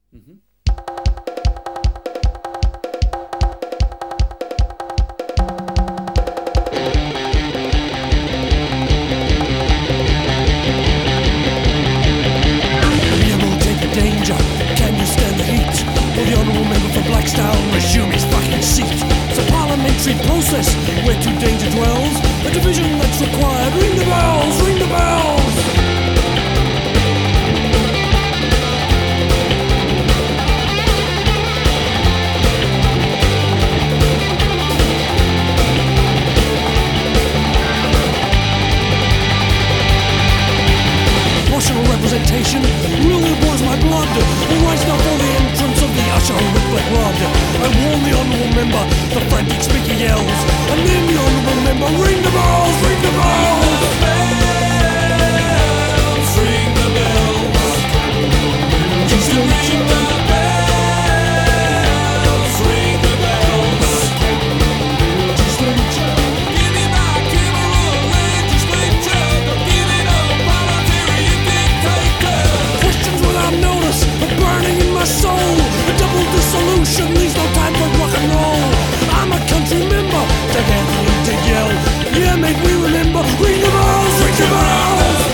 Mhm. Danger, can you stand the heat? Will the honourable member for Blackstone resume his fucking seat? It's a parliamentary process where true danger dwells. A division that's required. Ring the bells, ring the bells. Proportional representation really boils my blood. All rise now for the entrance of the usher with black blood. I warn the honourable member, the frantic speaker yells, and then the honourable member, ring the bells, ring the bells. Ring the bells, just ring the bells, ring the bells. Give me back to the rule legislature, don't give it up, parliamentary dictator. Questions without notice are burning in my soul. A double dissolution leaves no time for rock and roll. I'm a country member, together to yell. Yeah, make me remember. Ring the bells, ring the bells.